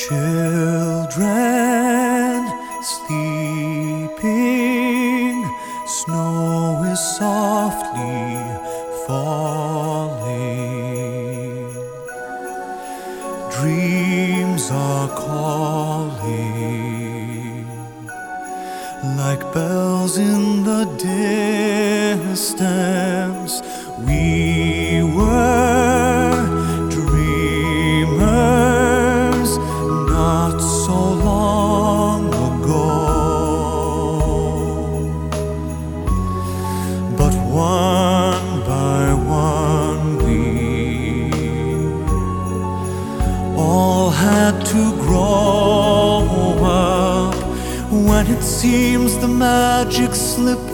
Children sleeping, snow is softly falling. Dreams are calling like bells in the distance. We were dreamers not so long ago, but one by one we all had to grow up. When it seems the magic slipped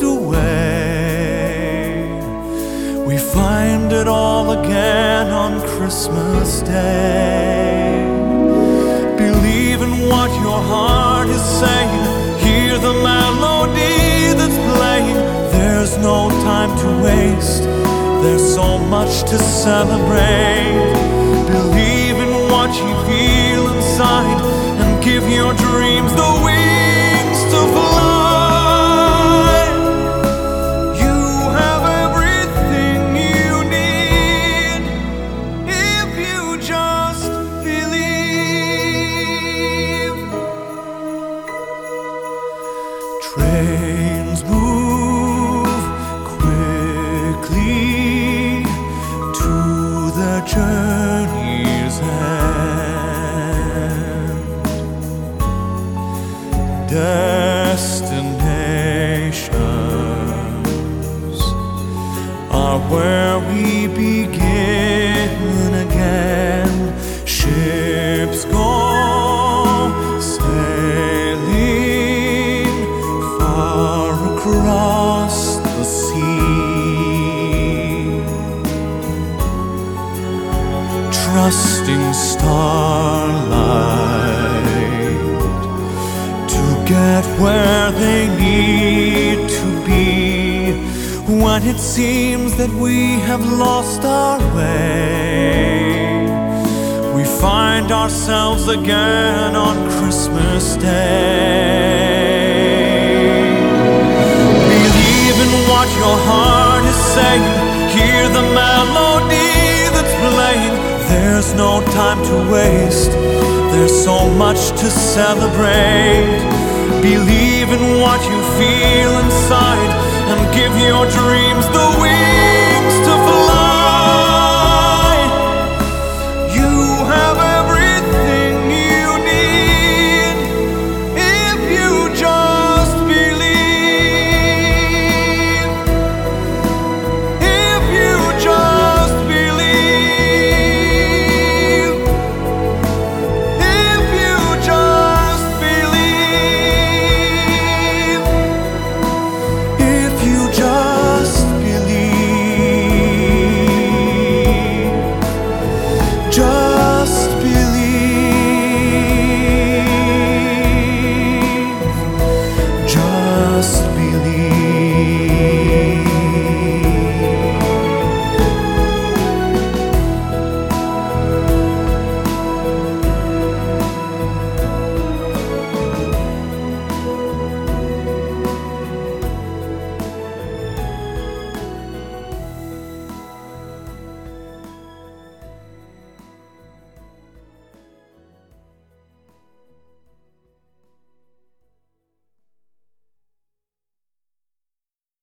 away, we find it all again on Christmas Day. Believe in what your heart is saying. Hear the melody that's playing. There's no time to waste. There's so much to celebrate. Believe in what you feel inside and give your dreams the wings to fly. You have everything you need if you just believe. Trains move quickly to the journey's end. Destinations are where we begin again. Ships go sailing far across the sea, trusting starlight to get where they need to be. When it seems that we have lost our way, we find ourselves again on Christmas Day. Believe in what your heart is saying. Hear the melody that's playing. There's no time to waste. There's so much to celebrate. Believe in what you feel inside and give your dreams the